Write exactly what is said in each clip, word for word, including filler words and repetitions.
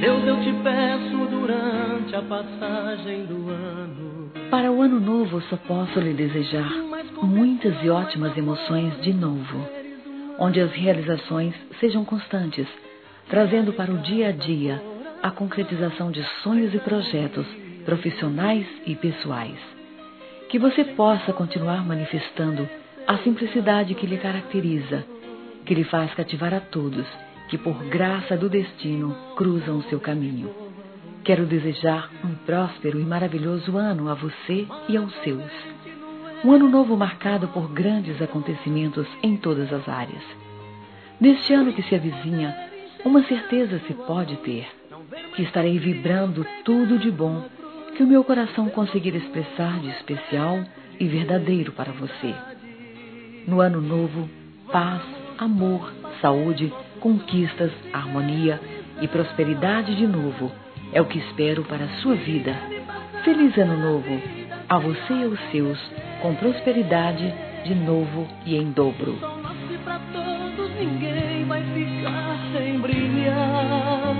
Deus, eu te peço durante a passagem do ano. Para o ano novo, só posso lhe desejar muitas e ótimas emoções de novo, onde as realizações sejam constantes, trazendo para o dia a dia a concretização de sonhos e projetos profissionais e pessoais. Que você possa continuar manifestando a simplicidade que lhe caracteriza, que lhe faz cativar a todos que, por graça do destino, cruzam o seu caminho. Quero desejar um próspero e maravilhoso ano a você e aos seus. Um ano novo marcado por grandes acontecimentos em todas as áreas. Neste ano que se avizinha, uma certeza se pode ter, que estarei vibrando tudo de bom que o meu coração conseguir expressar de especial e verdadeiro para você. No ano novo, paz, amor, saúde, conquistas, harmonia e prosperidade de novo é o que espero para a sua vida. Feliz ano novo a você e aos seus, com prosperidade de novo e em dobro. Sol nasce pra todos, ninguém vai ficar sem brilhar.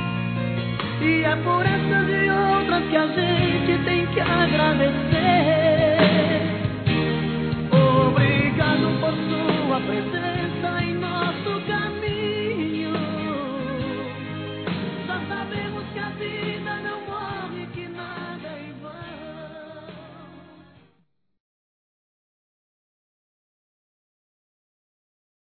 E é por essas e outras que a gente tem que agradecer.